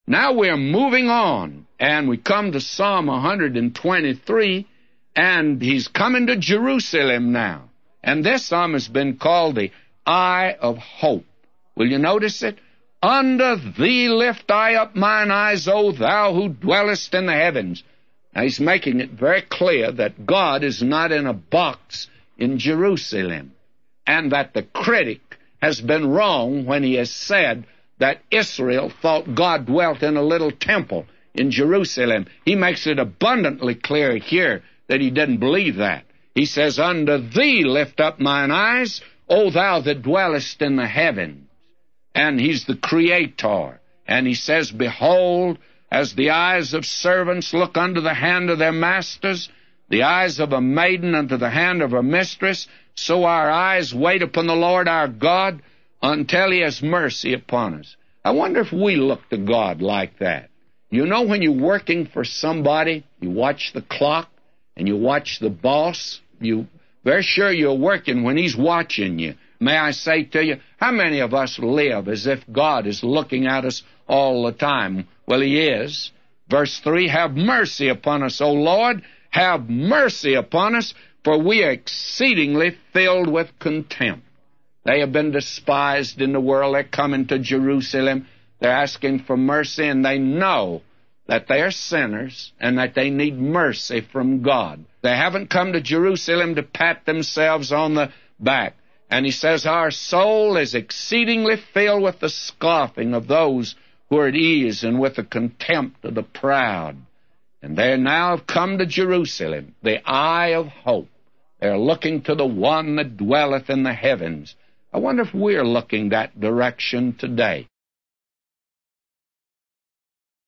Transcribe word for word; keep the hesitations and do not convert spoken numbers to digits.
Now we're moving on, and we come to Psalm one hundred twenty-three, and he's coming to Jerusalem now. And this psalm has been called the Eye of Hope. Will you notice it? Unto thee lift I up mine eyes, O thou who dwellest in the heavens. Now he's making it very clear that God is not in a box in Jerusalem, and that the critic has been wrong when he has said that Israel thought God dwelt in a little temple in Jerusalem. He makes it abundantly clear here that he didn't believe that. He says, Unto thee lift up mine eyes, O thou that dwellest in the heavens. And he's the Creator. And he says, Behold, as the eyes of servants look unto the hand of their masters, the eyes of a maiden unto the hand of her mistress, so our eyes wait upon the Lord our God until he has mercy upon us. I wonder if we look to God like that. You know, when you're working for somebody, you watch the clock and you watch the boss, you're very sure you're working when he's watching you. May I say to you, how many of us live as if God is looking at us all the time? Well, he is. Verse three, Have mercy upon us, O Lord, have mercy upon us, for we are exceedingly filled with contempt. They have been despised in the world. They're coming to Jerusalem. They're asking for mercy, and they know that they are sinners and that they need mercy from God. They haven't come to Jerusalem to pat themselves on the back. And he says, Our soul is exceedingly filled with the scoffing of those who are at ease and with the contempt of the proud. And they now have come to Jerusalem, the eye of hope. They're looking to the one that dwelleth in the heavens. I wonder if we're looking that direction today.